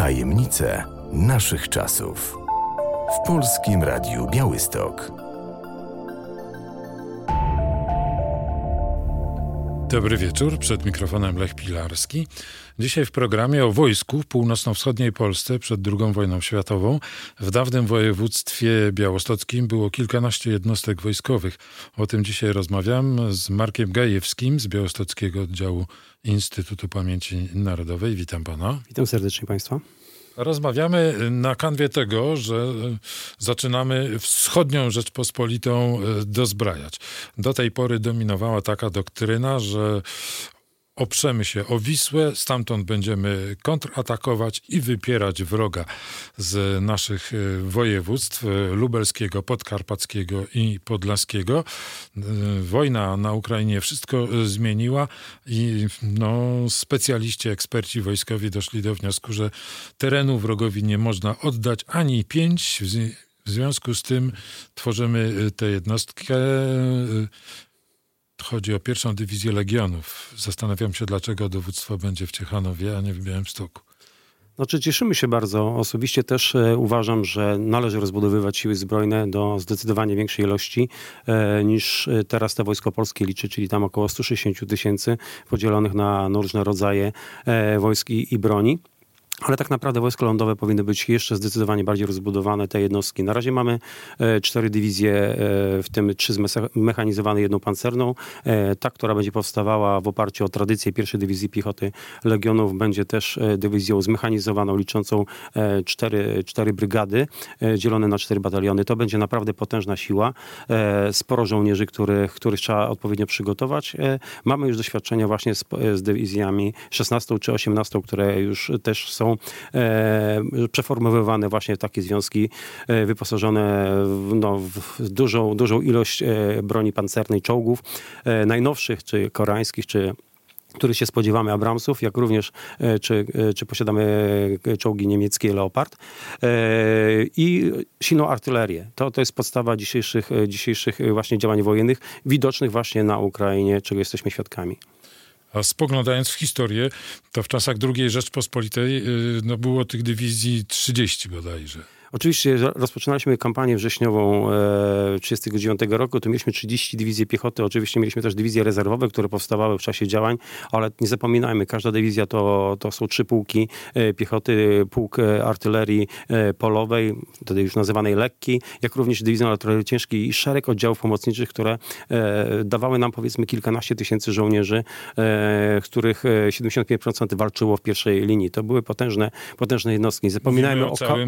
Tajemnice naszych czasów. W Polskim Radiu Białystok. Dobry wieczór, przed mikrofonem Lech Pilarski. Dzisiaj w programie o wojsku w północno-wschodniej Polsce przed II wojną światową. W dawnym województwie białostockim było kilkanaście jednostek wojskowych. O tym dzisiaj rozmawiam z Markiem Gajewskim z Białostockiego Oddziału Instytutu Pamięci Narodowej. Witam pana. Witam serdecznie państwa. Rozmawiamy na kanwie tego, że zaczynamy wschodnią Rzeczpospolitą dozbrajać. Do tej pory dominowała taka doktryna, że oprzemy się o Wisłę, stamtąd będziemy kontratakować i wypierać wroga z naszych województw lubelskiego, podkarpackiego i podlaskiego. Wojna na Ukrainie wszystko zmieniła i specjaliści, eksperci wojskowi doszli do wniosku, że terenu wrogowi nie można oddać ani 5. W związku z tym tworzymy tę jednostkę. Chodzi o pierwszą dywizję Legionów. Zastanawiam się, dlaczego dowództwo będzie w Ciechanowie, a nie w Białymstoku. Cieszymy się bardzo. Osobiście też uważam, że należy rozbudowywać siły zbrojne do zdecydowanie większej ilości niż teraz te Wojsko Polskie liczy, czyli tam około 160 000 podzielonych na różne rodzaje wojsk i broni. Ale tak naprawdę wojska lądowe powinny być jeszcze zdecydowanie bardziej rozbudowane, te jednostki. Na razie mamy 4 dywizje, w tym 3 zmechanizowane, 1 pancerną. Ta, która będzie powstawała w oparciu o tradycję pierwszej dywizji piechoty Legionów, będzie też dywizją zmechanizowaną, liczącą 4 brygady, dzielone na 4 bataliony. To będzie naprawdę potężna siła. Sporo żołnierzy, których trzeba odpowiednio przygotować. Mamy już doświadczenia właśnie z dywizjami 16 czy 18, które już też są przeformowywane właśnie w takie związki wyposażone w dużą ilość broni pancernej, czołgów najnowszych, czy koreańskich, czy których się spodziewamy, Abramsów, jak również czy posiadamy czołgi niemieckie Leopard i silną artylerię. To jest podstawa dzisiejszych właśnie działań wojennych, widocznych właśnie na Ukrainie, czego jesteśmy świadkami. A spoglądając w historię, to w czasach II Rzeczpospolitej było tych dywizji 30 bodajże. Oczywiście rozpoczynaliśmy kampanię wrześniową 1939 roku, to mieliśmy 30 dywizji piechoty, oczywiście mieliśmy też dywizje rezerwowe, które powstawały w czasie działań, ale nie zapominajmy, każda dywizja to są 3 pułki piechoty, pułk artylerii polowej, wtedy już nazywanej lekkiej, jak również dywizją artylerii ciężkiej i szereg oddziałów pomocniczych, które dawały nam powiedzmy kilkanaście tysięcy żołnierzy, z których 75% walczyło w pierwszej linii. To były potężne jednostki. Nie zapominajmy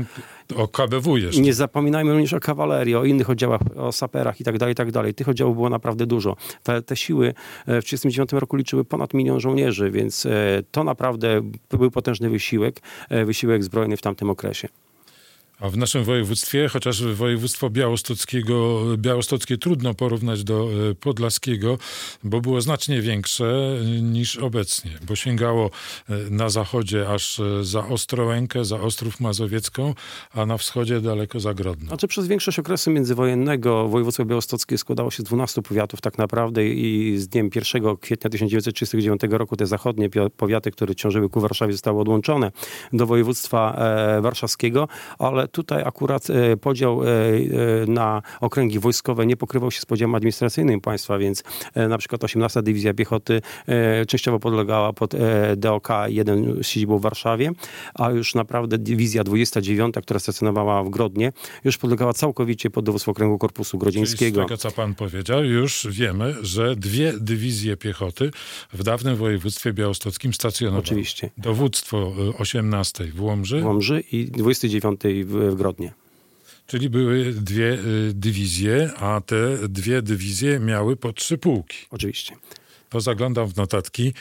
o KBW jeszcze. Nie zapominajmy również o kawalerii, o innych oddziałach, o saperach i tak dalej. Tych oddziałów było naprawdę dużo. Te siły w 1939 roku liczyły ponad 1 000 000 żołnierzy, więc to naprawdę był potężny wysiłek zbrojny w tamtym okresie. A w naszym województwie, chociaż województwo białostockie trudno porównać do podlaskiego, bo było znacznie większe niż obecnie, bo sięgało na zachodzie aż za Ostrołękę, za Ostrów Mazowiecką, a na wschodzie daleko za Grodno. Przez większość okresu międzywojennego województwo białostockie składało się z 12 powiatów tak naprawdę i z dniem 1 kwietnia 1939 roku te zachodnie powiaty, które ciążyły ku Warszawie, zostały odłączone do województwa warszawskiego, ale tutaj akurat podział na okręgi wojskowe nie pokrywał się z podziałem administracyjnym państwa, więc na przykład 18 Dywizja Piechoty częściowo podlegała pod DOK 1 z siedzibą w Warszawie, a już naprawdę Dywizja 29, która stacjonowała w Grodnie, już podlegała całkowicie pod dowództwo okręgu Korpusu Grodzieńskiego. Czyli z tego, co pan powiedział, już wiemy, że 2 dywizje piechoty w dawnym województwie białostockim stacjonowały. Oczywiście. Dowództwo 18 w Łomży i 29 w Grodnie. Czyli były 2 dywizje, a te 2 dywizje miały po 3 pułki. Oczywiście. To zaglądam w notatki.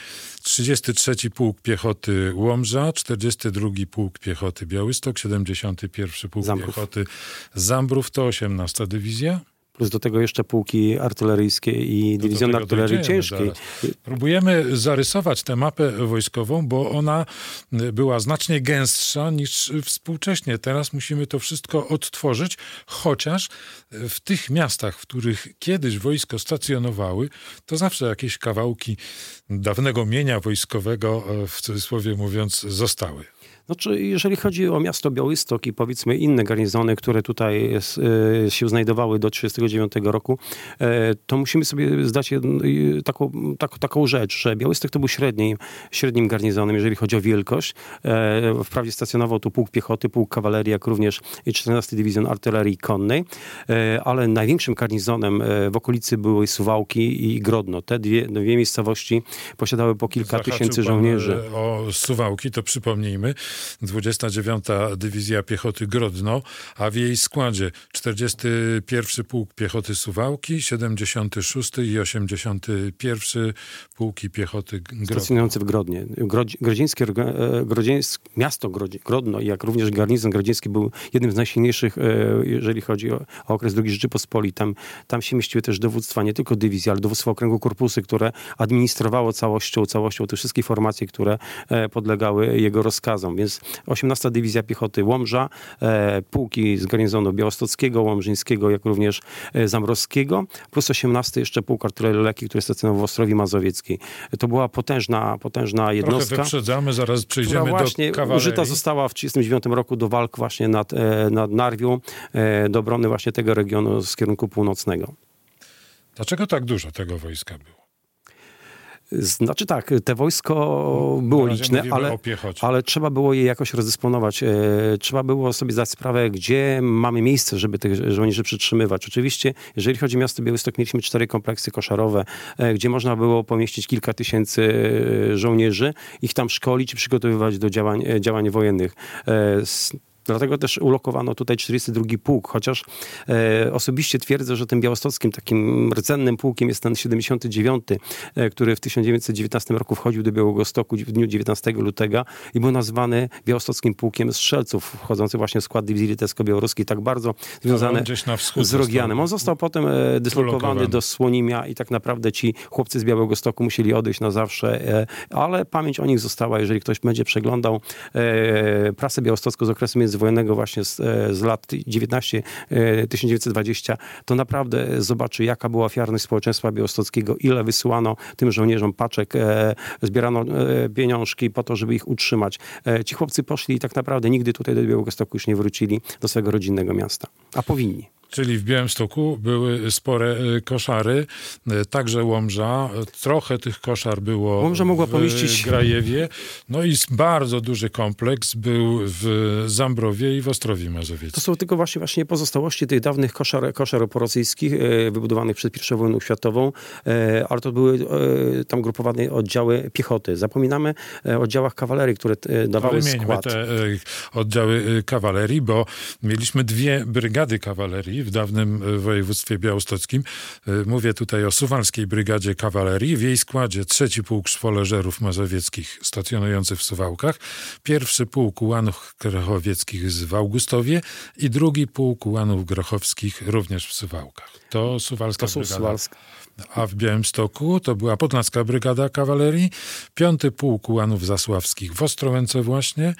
33 Pułk Piechoty Łomża, 42 Pułk Piechoty Białystok, 71 Pułk Zambrów. Piechoty Zambrów, to 18 dywizja. Plus do tego jeszcze pułki artyleryjskie i dywizjon artylerii ciężkiej. Zaraz. Próbujemy zarysować tę mapę wojskową, bo ona była znacznie gęstsza niż współcześnie. Teraz musimy to wszystko odtworzyć, chociaż w tych miastach, w których kiedyś wojsko stacjonowały, to zawsze jakieś kawałki dawnego mienia wojskowego, w cudzysłowie mówiąc, zostały. Znaczy, jeżeli chodzi o miasto Białystok i powiedzmy inne garnizony, które tutaj się znajdowały do 1939 roku, to musimy sobie zdać taką rzecz, że Białystok to był średnim garnizonem, jeżeli chodzi o wielkość. Wprawdzie stacjonował tu pułk piechoty, pułk kawalerii, jak również 14 Dywizjon Artylerii Konnej, ale największym garnizonem w okolicy były Suwałki i Grodno. Te dwie miejscowości posiadały po kilka tysięcy żołnierzy. O Suwałki to przypomnijmy. 29. Dywizja Piechoty Grodno, a w jej składzie 41. Pułk Piechoty Suwałki, 76. i 81. Pułki Piechoty Grodno. Stacjonujące w Grodnie. Miasto Grodno, jak również garnizon grodzieński był jednym z najsilniejszych, jeżeli chodzi o okres II Rzeczypospolitej. Tam się mieściły też dowództwa nie tylko dywizji, ale dowództwo okręgu korpusy, które administrowało całością te wszystkie formacje, które podlegały jego rozkazom. Więc 18. Dywizja Piechoty Łomża, pułki z garnizonu białostockiego, łomżyńskiego, jak również zambrowskiego, plus 18 jeszcze pułk artylerii lekkiej, który stacjonował w Ostrowi Mazowieckiej. To była potężna jednostka. Trochę wyprzedzamy, zaraz przejdziemy do kawalerii. Użyta została w 1939 roku do walk właśnie nad Narwią, do obrony właśnie tego regionu z kierunku północnego. Dlaczego tak dużo tego wojska było? Znaczy tak, te wojsko było liczne, ale trzeba było je jakoś rozdysponować. Trzeba było sobie zdać sprawę, gdzie mamy miejsce, żeby tych żołnierzy przytrzymywać. Oczywiście, jeżeli chodzi o miasto Białystok, mieliśmy 4 kompleksy koszarowe, gdzie można było pomieścić kilka tysięcy żołnierzy, ich tam szkolić i przygotowywać do działań wojennych. Dlatego też ulokowano tutaj 42 pułk, chociaż osobiście twierdzę, że tym białostockim takim rdzennym pułkiem jest ten 79, który w 1919 roku wchodził do Białegostoku w dniu 19 lutego i był nazwany Białostockim Pułkiem Strzelców, wchodzący właśnie w skład dywizji litewsko-białoruskiej, tak bardzo związany z Rogianem. On został potem dyslokowany do Słonimia i tak naprawdę ci chłopcy z Białegostoku musieli odejść na zawsze, ale pamięć o nich została. Jeżeli ktoś będzie przeglądał prasę białostocką z okresu międzywojennego właśnie z lat 1920, to naprawdę zobaczy, jaka była ofiarność społeczeństwa białostockiego, ile wysyłano tym żołnierzom paczek, zbierano pieniążki po to, żeby ich utrzymać. Ci chłopcy poszli i tak naprawdę nigdy tutaj do Białegostoku już nie wrócili do swojego rodzinnego miasta. A powinni. Czyli w Białymstoku były spore koszary, także Łomża. Trochę tych koszar było Łomża mogła pomieścić... w Grajewie. No i bardzo duży kompleks był w Zambrowie i w Ostrowi Mazowieckiej. To są tylko właśnie pozostałości tych dawnych koszar oporosyjskich, wybudowanych przed I wojną światową, ale to były tam grupowane oddziały piechoty. Zapominamy o oddziałach kawalerii, które dawały skład. Te oddziały kawalerii, bo mieliśmy 2 brygady kawalerii w dawnym województwie białostockim. Mówię tutaj o Suwalskiej Brygadzie Kawalerii. W jej składzie 3. Pułk Szwoleżerów Mazowieckich stacjonujący w Suwałkach, 1. Pułk Ułanów Grochowieckich w Augustowie i 2. Pułk Ułanów Grochowskich również w Suwałkach. To Suwalska Brygada. A w Białymstoku to była Podlaska Brygada Kawalerii, 5. Pułk Ułanów Zasławskich w Ostrołęce właśnie,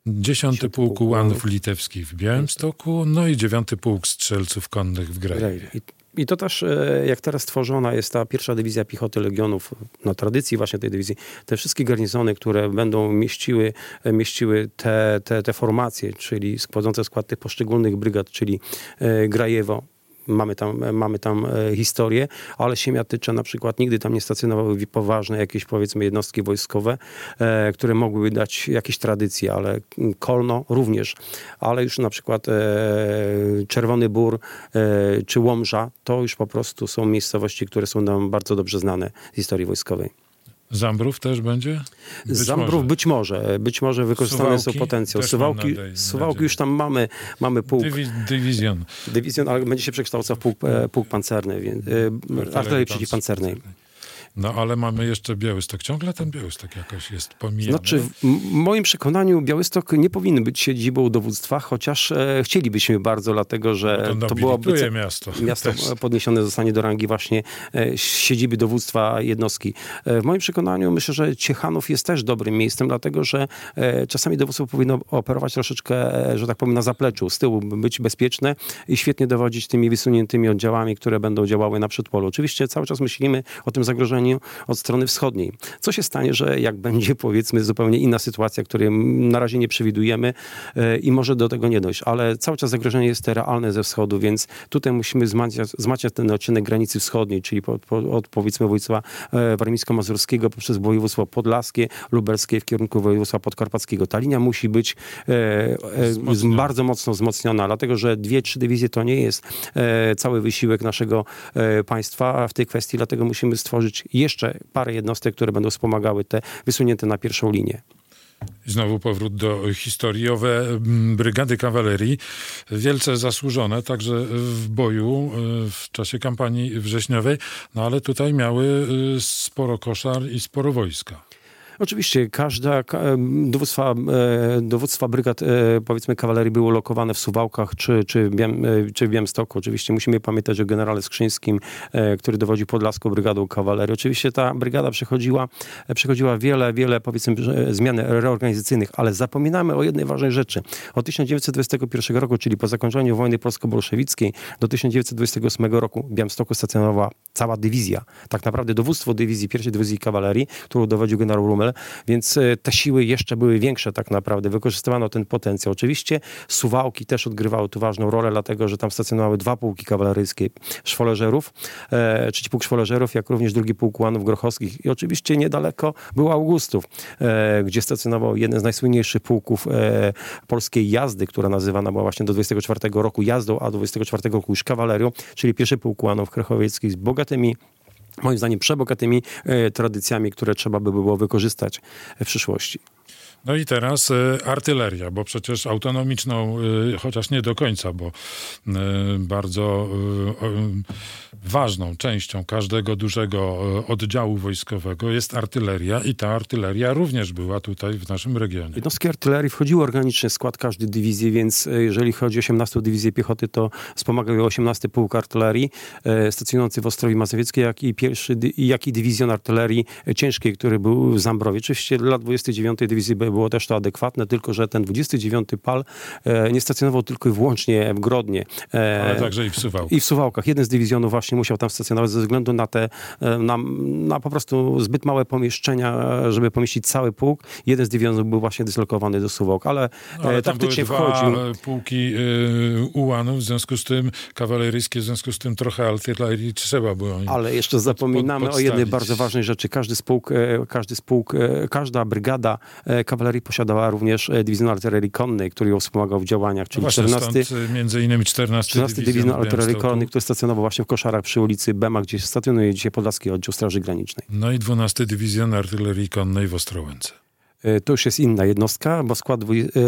10. Pułk Ułanów Litewskich w Białymstoku, no i 9. Pułk Strzelców Konnych w Grajewie. I to też, jak teraz tworzona jest ta 1. Dywizja Piechoty Legionów, na tradycji właśnie tej dywizji, te wszystkie garnizony, które będą mieściły te formacje, czyli składające skład tych poszczególnych brygad, czyli Grajewo, mamy tam historię, ale Siemiatycze na przykład nigdy tam nie stacjonowały poważne jakieś, powiedzmy, jednostki wojskowe, które mogłyby dać jakieś tradycje, ale Kolno również, ale już na przykład Czerwony Bór czy Łomża, to już po prostu są miejscowości, które są nam bardzo dobrze znane z historii wojskowej. Zambrów też będzie? Zambrów być może wykorzystane są potencjał. Suwałki już tam mamy pułk. Dywizjon, ale będzie się przekształcał w pułk pancerny, artylerii przeciwpancernej. No ale mamy jeszcze Białystok. Ciągle ten Białystok jakoś jest pomijany. Znaczy, w moim przekonaniu Białystok nie powinien być siedzibą dowództwa, chociaż chcielibyśmy bardzo, dlatego że to byłoby miasto podniesione zostanie do rangi właśnie siedziby dowództwa jednostki. W moim przekonaniu myślę, że Ciechanów jest też dobrym miejscem, dlatego że czasami dowództwo powinno operować troszeczkę, że tak powiem, na zapleczu, z tyłu, być bezpieczne i świetnie dowodzić tymi wysuniętymi oddziałami, które będą działały na przedpolu. Oczywiście cały czas myślimy o tym zagrożeniu od strony wschodniej. Co się stanie, że jak będzie, powiedzmy, zupełnie inna sytuacja, której na razie nie przewidujemy i może do tego nie dojść, ale cały czas zagrożenie jest realne ze wschodu, więc tutaj musimy wzmacniać ten odcinek granicy wschodniej, czyli od powiedzmy województwa warmińsko-mazurskiego poprzez województwo podlaskie, lubelskie w kierunku województwa podkarpackiego. Ta linia musi być bardzo mocno wzmocniona, dlatego że 2-3 dywizje to nie jest cały wysiłek naszego państwa w tej kwestii, dlatego musimy stworzyć jeszcze parę jednostek, które będą wspomagały te wysunięte na pierwszą linię. Znowu powrót do historii. Owe brygady kawalerii, wielce zasłużone także w boju w czasie kampanii wrześniowej, no ale tutaj miały sporo koszar i sporo wojska. Oczywiście dowództwa brygad, powiedzmy, kawalerii było lokowane w Suwałkach czy w Białymstoku. Oczywiście musimy pamiętać o generale Skrzyńskim, który dowodził Podlaską Brygadą Kawalerii. Oczywiście ta brygada przechodziła wiele, powiedzmy, zmian reorganizacyjnych, ale zapominamy o jednej ważnej rzeczy. Od 1921 roku, czyli po zakończeniu wojny polsko-bolszewickiej do 1928 roku w Białymstoku stacjonowała cała dywizja. Tak naprawdę dowództwo dywizji, pierwszej dywizji kawalerii, którą dowodził generał Rummel, więc te siły jeszcze były większe tak naprawdę. Wykorzystywano ten potencjał. Oczywiście Suwałki też odgrywały tu ważną rolę, dlatego że tam stacjonowały 2 pułki kawaleryjskie szwoleżerów, 3. pułk szwoleżerów, jak również 2. pułk ułanów grochowskich. I oczywiście niedaleko był Augustów, gdzie stacjonował jeden z najsłynniejszych pułków polskiej jazdy, która nazywana była właśnie do 24 roku jazdą, a do 24 roku już kawalerią, czyli 1. pułk ułanów grochowieckich z bogatymi, moim zdaniem przebogatymi tradycjami, które trzeba by było wykorzystać w przyszłości. No i teraz artyleria, bo przecież autonomiczną, chociaż nie do końca, bo bardzo ważną częścią każdego dużego oddziału wojskowego jest artyleria i ta artyleria również była tutaj w naszym regionie. Jednostki artylerii wchodziły organicznie w skład każdej dywizji, więc jeżeli chodzi o 18. Dywizję Piechoty, to wspomagał ją 18. Pułk Artylerii stacjonujący w Ostrowi Mazowieckiej, jak i dywizjon artylerii ciężkiej, który był w Zambrowie. Oczywiście dla 29. dywizji było też to adekwatne, tylko że ten 29. PAL nie stacjonował tylko i wyłącznie w Grodnie. Ale także i w Suwałkach. I w Suwałkach. Jeden z dywizjonów właśnie musiał tam stacjonować ze względu na na po prostu zbyt małe pomieszczenia, żeby pomieścić cały pułk. Jeden z dywizjonów był właśnie dyslokowany do Suwałk, ale taktycznie wchodził. Pułki ułanów, w związku z tym kawaleryjskie, w związku z tym trochę artylerii trzeba było. Ale jeszcze zapominamy o jednej bardzo ważnej rzeczy. Każda brygada kawalerii posiadała również dywizjon artylerii konnej, który ją wspomagał w działaniach, czyli właśnie 14 między innymi 14 dywizjon artylerii konnej, który stacjonował właśnie w Koszarach przy ulicy Bema, gdzie stacjonuje dzisiaj Podlaski Oddział Straży Granicznej. No i 12 dywizjon artylerii konnej w Ostrołęce. To już jest inna jednostka, bo skład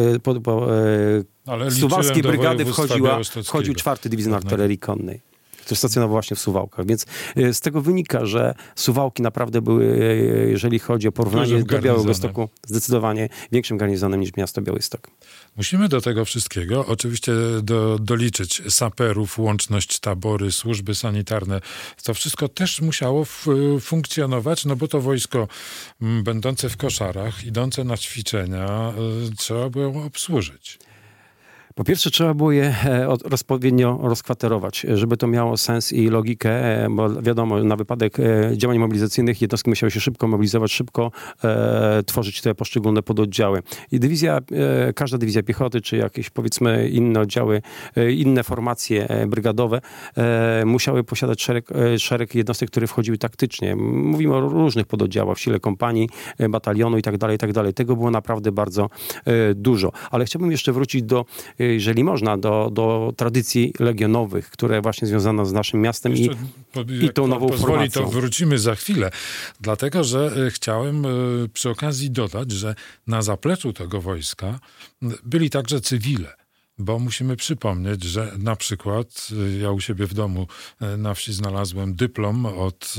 suwalskiej brygady wchodził 4 dywizjon artylerii konnej, który stacjonował właśnie w Suwałkach. Więc z tego wynika, że Suwałki naprawdę były, jeżeli chodzi o porównanie do Białegostoku, zdecydowanie większym garnizonem niż miasto Białystok. Musimy do tego wszystkiego oczywiście doliczyć saperów, łączność, tabory, służby sanitarne. To wszystko też musiało funkcjonować, no bo to wojsko będące w Koszarach, idące na ćwiczenia, trzeba było obsłużyć. Po pierwsze, trzeba było je odpowiednio rozkwaterować, żeby to miało sens i logikę, bo wiadomo, na wypadek działań mobilizacyjnych jednostki musiały się szybko mobilizować, szybko tworzyć te poszczególne pododdziały. I każda dywizja piechoty, czy jakieś, powiedzmy, inne oddziały, inne formacje brygadowe musiały posiadać szereg jednostek, które wchodziły taktycznie. Mówimy o różnych pododdziałach, w sile kompanii, batalionu i tak dalej. Tego było naprawdę bardzo dużo. Ale chciałbym jeszcze wrócić jeżeli można, do tradycji legionowych, które właśnie związano z naszym miastem i tą nową formacją. To wrócimy za chwilę, dlatego że chciałem przy okazji dodać, że na zapleczu tego wojska byli także cywile. Bo musimy przypomnieć, że na przykład ja u siebie w domu na wsi znalazłem dyplom od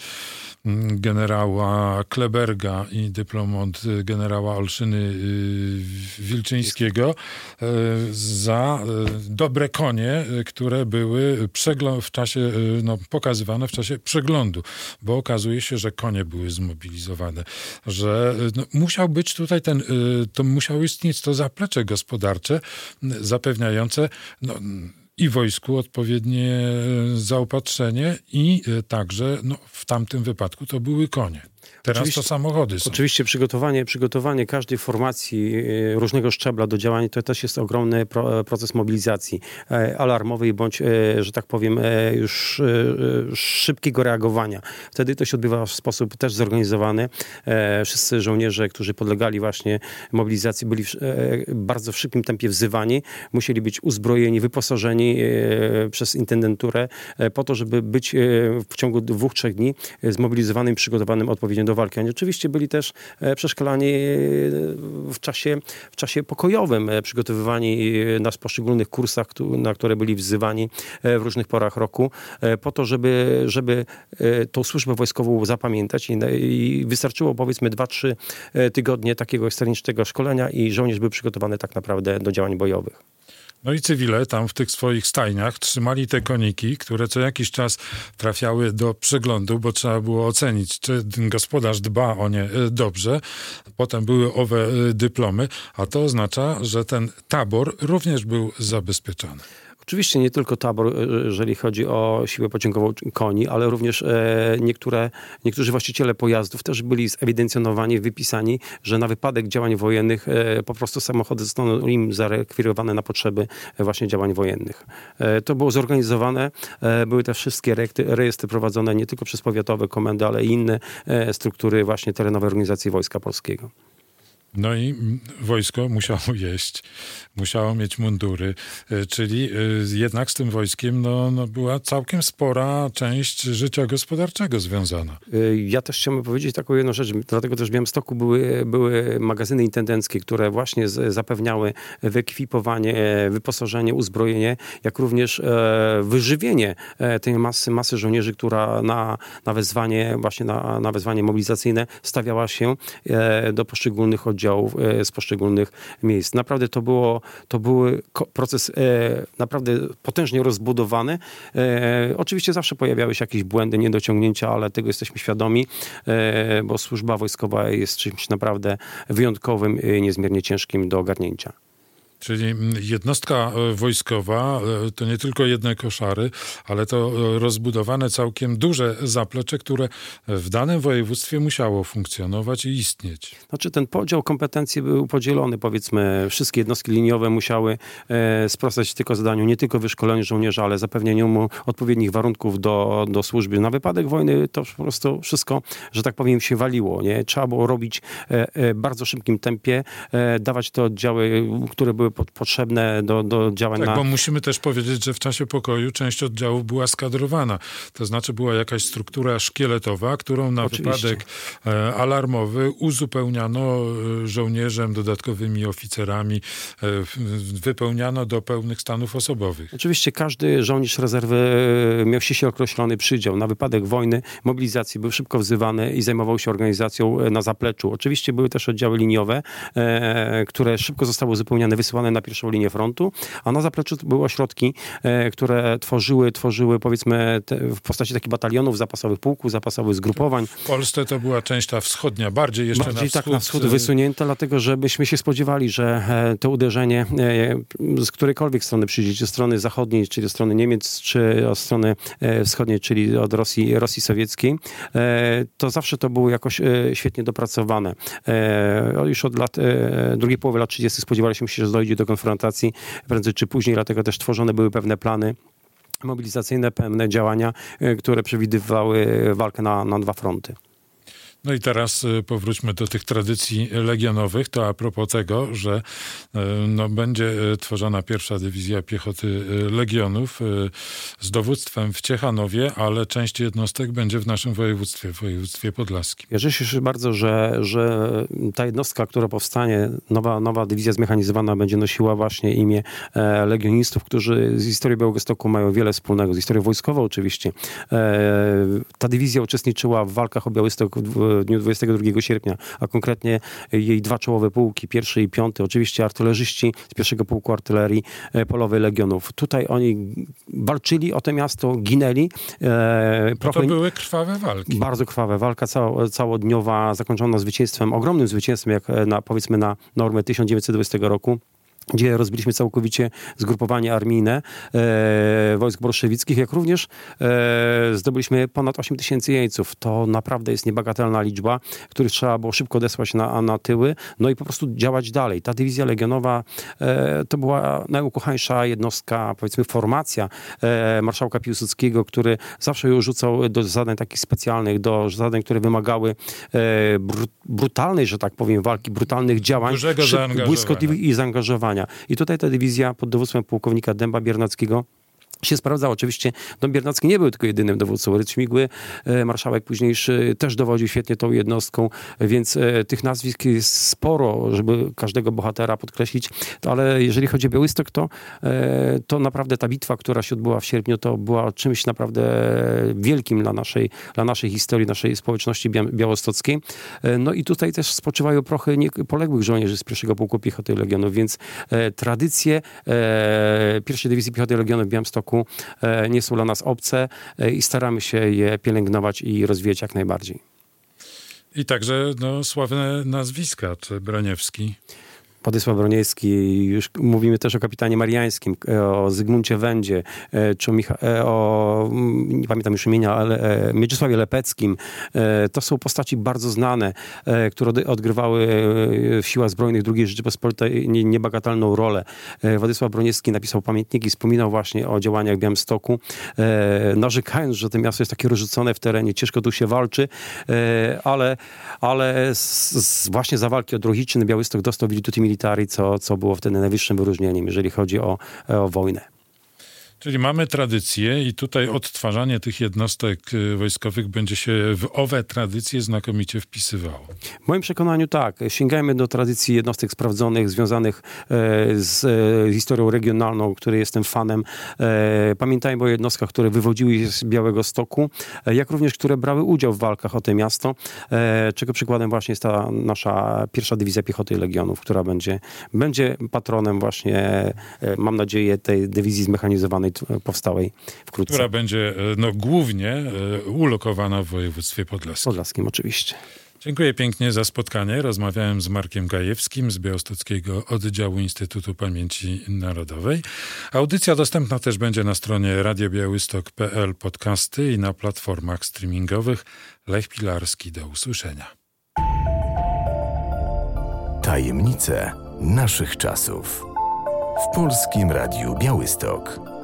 generała Kleberga i dyplom od generała Olszyny Wilczyńskiego za dobre konie, które były pokazywane w czasie przeglądu, bo okazuje się, że konie były zmobilizowane, że musiał być tutaj to musiało istnieć to zaplecze gospodarcze zapewniające i wojsku odpowiednie zaopatrzenie i także w tamtym wypadku to były konie. Teraz oczywiście, to samochody są. Oczywiście przygotowanie każdej formacji różnego szczebla do działania to też jest ogromny proces mobilizacji alarmowej bądź, że tak powiem, już szybkiego reagowania. Wtedy to się odbywa w sposób też zorganizowany. Wszyscy żołnierze, którzy podlegali właśnie mobilizacji, byli bardzo w szybkim tempie wzywani. Musieli być uzbrojeni, wyposażeni przez intendenturę po to, żeby być w ciągu 2-3 dni zmobilizowanym, przygotowanym odpowiednio do walki. Oni oczywiście byli też przeszkolani w czasie pokojowym, przygotowywani na poszczególnych kursach, na które byli wzywani w różnych porach roku, po to, żeby tą służbę wojskową zapamiętać i wystarczyło powiedzmy 2-3 tygodnie takiego eksternicznego szkolenia i żołnierz był przygotowany tak naprawdę do działań bojowych. No i cywile tam w tych swoich stajniach trzymali te koniki, które co jakiś czas trafiały do przeglądu, bo trzeba było ocenić, czy gospodarz dba o nie dobrze. Potem były owe dyplomy, a to oznacza, że ten tabor również był zabezpieczany. Oczywiście nie tylko tabor, jeżeli chodzi o siłę pociągową koni, ale również niektórzy właściciele pojazdów też byli zewidencjonowani, wypisani, że na wypadek działań wojennych po prostu samochody zostaną im zarekwirowane na potrzeby właśnie działań wojennych. To było zorganizowane, były też wszystkie rejestry prowadzone nie tylko przez powiatowe komendy, ale i inne struktury właśnie terenowej organizacji Wojska Polskiego. No i wojsko musiało jeść, musiało mieć mundury, czyli jednak z tym wojskiem była całkiem spora część życia gospodarczego związana. Ja też chciałbym powiedzieć taką jedną rzecz, dlatego też w Białymstoku były magazyny intendenckie, które właśnie zapewniały wyekwipowanie, wyposażenie, uzbrojenie, jak również wyżywienie tej masy żołnierzy, która na wezwanie, właśnie na wezwanie mobilizacyjne stawiała się do poszczególnych oddziałów z poszczególnych miejsc. Naprawdę to był proces naprawdę potężnie rozbudowany. Oczywiście zawsze pojawiały się jakieś błędy, niedociągnięcia, ale tego jesteśmy świadomi, bo służba wojskowa jest czymś naprawdę wyjątkowym i niezmiernie ciężkim do ogarnięcia. Czyli jednostka wojskowa to nie tylko jedne koszary, ale to rozbudowane całkiem duże zaplecze, które w danym województwie musiało funkcjonować i istnieć. Znaczy ten podział kompetencji był podzielony, powiedzmy, wszystkie jednostki liniowe musiały sprostać tylko zadaniu, nie tylko wyszkoleniu żołnierza, ale zapewnieniu mu odpowiednich warunków do służby. Na wypadek wojny to po prostu wszystko, że tak powiem, się waliło. Nie? Trzeba było robić w bardzo szybkim tempie, dawać te oddziały, które były potrzebne do działań. Tak, bo musimy też powiedzieć, że w czasie pokoju część oddziałów była skadrowana. To znaczy była jakaś struktura szkieletowa, którą na wypadek alarmowy uzupełniano żołnierzem, dodatkowymi oficerami, wypełniano do pełnych stanów osobowych. Oczywiście każdy żołnierz rezerwy miał ściśle określony przydział. Na wypadek wojny, mobilizacji był szybko wzywany i zajmował się organizacją na zapleczu. Oczywiście były też oddziały liniowe, które szybko zostały uzupełniane, wysyłane na pierwszą linię frontu, a na zapleczu były ośrodki, które tworzyły powiedzmy w postaci takich batalionów zapasowych, pułków zapasowych, zgrupowań. W Polsce to była część ta wschodnia, bardziej na wschód. Tak, na wschód wysunięta, dlatego że byśmy się spodziewali, że to uderzenie z którejkolwiek strony przyjdzie, czy strony zachodniej, czyli od strony Niemiec, czy od strony wschodniej, czyli od Rosji sowieckiej, to zawsze to było jakoś świetnie dopracowane. Już od drugiej połowy lat 30. spodziewaliśmy się, że dojdzie do konfrontacji prędzej czy później, dlatego też tworzone były pewne plany mobilizacyjne, pewne działania, które przewidywały walkę na 2 fronty. No i teraz powróćmy do tych tradycji legionowych. To a propos tego, że będzie tworzona pierwsza dywizja piechoty legionów z dowództwem w Ciechanowie, ale część jednostek będzie w naszym województwie, w województwie podlaskim. Ja cieszę się bardzo, że ta jednostka, która powstanie, nowa dywizja zmechanizowana, będzie nosiła właśnie imię legionistów, którzy z historią Białegostoku mają wiele wspólnego, z historią wojskową oczywiście. Ta dywizja uczestniczyła w walkach o Białystok w dniu 22 sierpnia, a konkretnie jej 2 czołowe pułki, 1 i 5, oczywiście artylerzyści z 1 Pułku Artylerii Polowej Legionów. Tutaj oni walczyli o to miasto, ginęli. To były krwawe walki. Bardzo krwawe. Walka całodniowa, zakończona zwycięstwem, ogromnym zwycięstwem, jak powiedzmy na normę 1920 roku. Gdzie rozbiliśmy całkowicie zgrupowanie armijne wojsk bolszewickich, jak również zdobyliśmy ponad 8 000 jeńców. To naprawdę jest niebagatelna liczba, których trzeba było szybko odesłać na tyły, no i po prostu działać dalej. Ta dywizja legionowa to była najukochańsza jednostka, powiedzmy formacja marszałka Piłsudskiego, który zawsze ją rzucał do zadań takich specjalnych, do zadań, które wymagały brutalnej, że tak powiem, walki, brutalnych działań, błyskotliwych i zaangażowania. I tutaj ta dywizja pod dowództwem pułkownika Dęba Biernackiego się sprawdzał. Oczywiście Dąb Biernacki nie był tylko jedynym dowódcą. Ryd Śmigły, marszałek późniejszy, też dowodził świetnie tą jednostką, więc tych nazwisk jest sporo, żeby każdego bohatera podkreślić. Ale jeżeli chodzi o Białystok, to naprawdę ta bitwa, która się odbyła w sierpniu, to była czymś naprawdę wielkim dla naszej historii, naszej społeczności białostockiej. No i tutaj też spoczywają prochy poległych żołnierzy z 1 Pułku Piechoty Legionów, więc tradycje pierwszej Dywizji Piechoty Legionów w Białymstoku nie są dla nas obce i staramy się je pielęgnować i rozwijać jak najbardziej. I także sławne nazwiska, czy Broniewski. Władysław Broniewski, już mówimy też o kapitanie Mariańskim, o Zygmuncie Wędzie, czy nie pamiętam już imienia, ale Mieczysławie Lepeckim. To są postaci bardzo znane, które odgrywały w siłach zbrojnych II Rzeczypospolitej niebagatelną rolę. Władysław Broniewski napisał pamiętniki, wspominał właśnie o działaniach w Białymstoku, narzekając, że to miasto jest takie rozrzucone w terenie, ciężko tu się walczy, ale właśnie za walki o Drohiczyn Białystok dostał Virtuti Militari, co było wtedy najwyższym wyróżnieniem, jeżeli chodzi o wojnę. Czyli mamy tradycję i tutaj odtwarzanie tych jednostek wojskowych będzie się w owe tradycje znakomicie wpisywało. W moim przekonaniu tak. Sięgajmy do tradycji jednostek sprawdzonych, związanych z historią regionalną, której jestem fanem. Pamiętajmy o jednostkach, które wywodziły z Białegostoku, jak również, które brały udział w walkach o to miasto, czego przykładem właśnie jest ta nasza 1. Dywizja Piechoty Legionów, która będzie patronem właśnie, mam nadzieję, tej dywizji zmechanizowanej powstałej wkrótce. Która będzie głównie ulokowana w województwie podlaskim. Podlaskim, oczywiście. Dziękuję pięknie za spotkanie. Rozmawiałem z Markiem Gajewskim z Białostockiego Oddziału Instytutu Pamięci Narodowej. Audycja dostępna też będzie na stronie radiobiałystok.pl, podcasty i na platformach streamingowych. Lech Pilarski, do usłyszenia. Tajemnice naszych czasów. W Polskim Radiu Białystok.